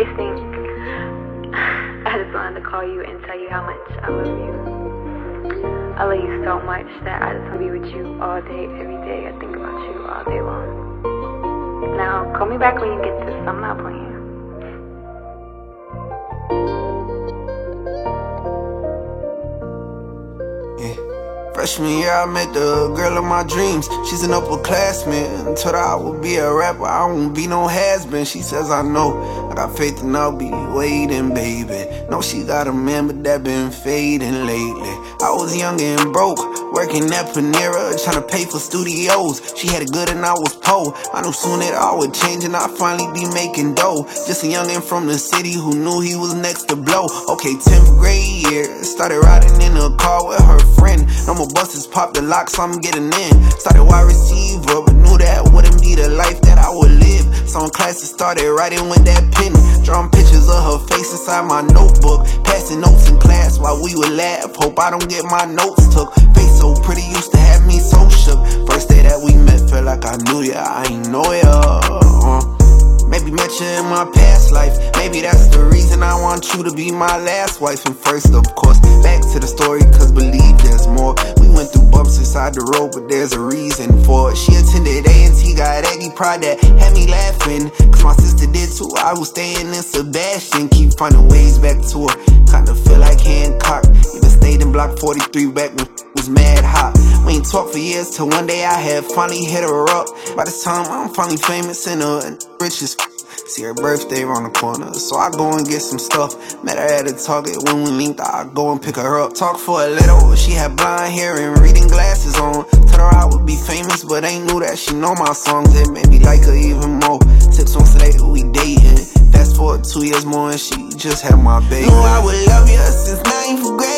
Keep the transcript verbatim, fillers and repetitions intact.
wasting. I just wanted to call you and tell you how much I love you. I love you so much that I just want to be with you all day, every day. I think about you all day long. Now, call me back when you get this. I'm not playing. Freshman year, I met the girl of my dreams. She's an upperclassman. Told her I would be a rapper, I won't be no has-been. She says I know, I got faith and I'll be waiting, baby. No, she got a man, but that been fading lately. I was young and broke, working at Panera, trying to pay for studios. She had it good and I was poor. I knew soon it all would change and I'd finally be making dough. Just a youngin' from the city who knew he was next to blow. Okay, tenth grade year, started riding in a car with her friend. No more buses, pop the locks, I'm getting in. Started wide receiver, but knew that wouldn't be the life that I would live. So in classes started writing with that pen, drawing pictures of her face inside my notebook, passing notes in class while we would laugh. Hope I don't get my notes took. Face so pretty used to have me so shook. First day that we met felt like I knew ya, I ain't know ya. uh. Maybe met you in my past life. Maybe that's the reason I want you to be my last wife. And first, of course, back to the story, cause believe there's more. We went through bumps inside the road, but there's a reason for it. She attended A and T, got Aggie Pride that had me laughing, cause my sister did too. I was staying in Sebastian, keep finding ways back to her. Kinda feel like Hancock, even stayed in block forty-three back when was mad hot. We ain't talked for years till one day I had finally hit her up. By this time I'm finally famous and uh riches. See her birthday around the corner, so I go and get some stuff. Met her at a Target, when we linked I go and pick her up. Talk for a little, she had blonde hair and reading glasses on. Told her I would be famous, but ain't knew that she know my songs. It made me like her even more. Six months later we dating. Fast forward two years more and she just had my baby. Knew I would love you since ninth grade.